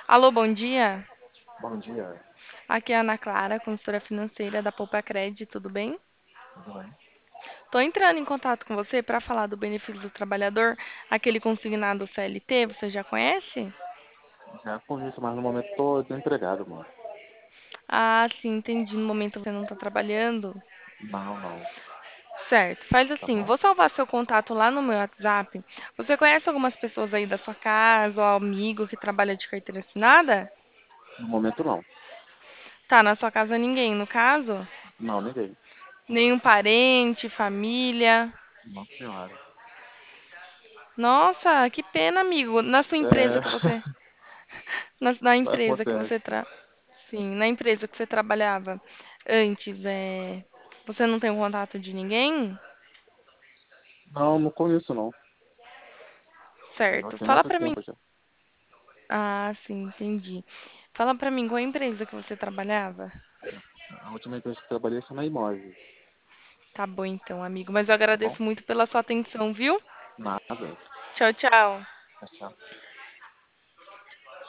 Alô, bom dia. Bom dia, Aqui é a Ana Clara, consultora financeira da Poupa Cred, tudo bem? tudo bem? Estou entrando em contato com você para falar do benefício do trabalhador, aquele consignado CLT, você já conhece? Já conheço, mas no momento tô desempregado, mano. Ah, sim, entendi. No momento você não está trabalhando. Não, Certo, faz tá assim, bom? vou salvar seu contato lá no meu WhatsApp. Você conhece algumas pessoas aí da sua casa, ou amigo que trabalha de carteira assinada? No momento não. Tá, na sua casa ninguém, no caso? Não, ninguém. Nenhum parente, família? Nossa senhora. Nossa, que pena, amigo. Na sua empresa É, que você, na empresa que você acontece. sim, na empresa que você trabalhava antes, você não tem um contato de ninguém? Não conheço não. Já Certo. tem Fala muito pra mim. tempo já. Ah, sim, entendi. Fala pra mim, qual a empresa que você trabalhava? A última empresa que trabalhei foi na Imóveis, Tá bom então, amigo, mas eu tá bom? agradeço muito pela sua atenção, viu? Nada. Tchau, tchau. Tchau, tchau.